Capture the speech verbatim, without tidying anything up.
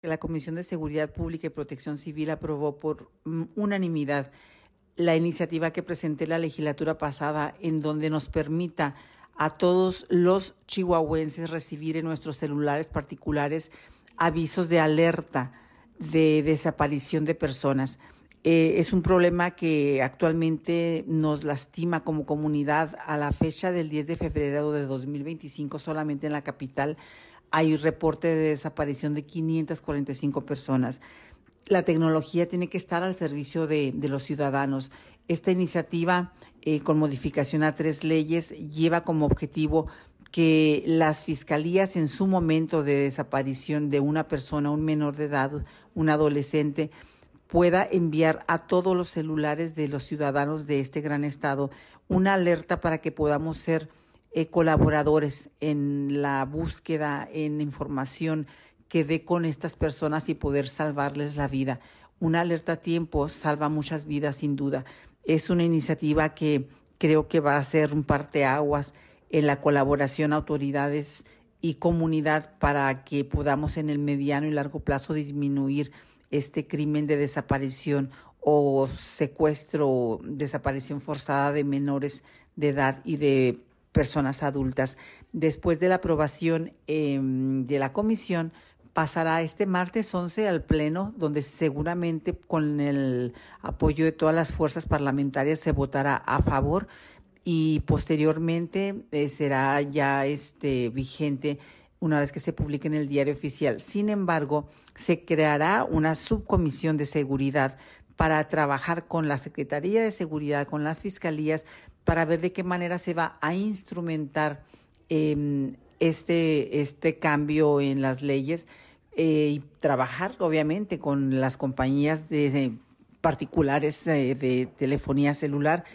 que la Comisión de Seguridad Pública y Protección Civil aprobó por mm, unanimidad la iniciativa que presenté la legislatura pasada, en donde nos permita a todos los chihuahuenses recibir en nuestros celulares particulares avisos de alerta de desaparición de personas. Eh, es un problema que actualmente nos lastima como comunidad. A la fecha del diez de febrero de dos mil veinticinco, solamente en la capital hay reporte de desaparición de quinientas cuarenta y cinco personas. La tecnología tiene que estar al servicio de, de los ciudadanos. Esta iniciativa, eh, con modificación a tres leyes, lleva como objetivo que las fiscalías en su momento de desaparición de una persona, un menor de edad, un adolescente, pueda enviar a todos los celulares de los ciudadanos de este gran estado una alerta para que podamos ser eh, colaboradores en la búsqueda, en información que dé con estas personas y poder salvarles la vida. Una alerta a tiempo salva muchas vidas, sin duda. Es una iniciativa que creo que va a ser un parteaguas en la colaboración autoridades y comunidad para que podamos en el mediano y largo plazo disminuir este crimen de desaparición o secuestro, desaparición forzada de menores de edad y de personas adultas. Después de la aprobación eh, de la comisión, pasará este martes once al Pleno, donde seguramente con el apoyo de todas las fuerzas parlamentarias se votará a favor y posteriormente eh, será ya este vigente una vez que se publique en el Diario Oficial. Sin embargo, se creará una subcomisión de seguridad para trabajar con la Secretaría de Seguridad, con las fiscalías, para ver de qué manera se va a instrumentar eh, este, este cambio en las leyes eh, y trabajar, obviamente, con las compañías de, de particulares de, de telefonía celular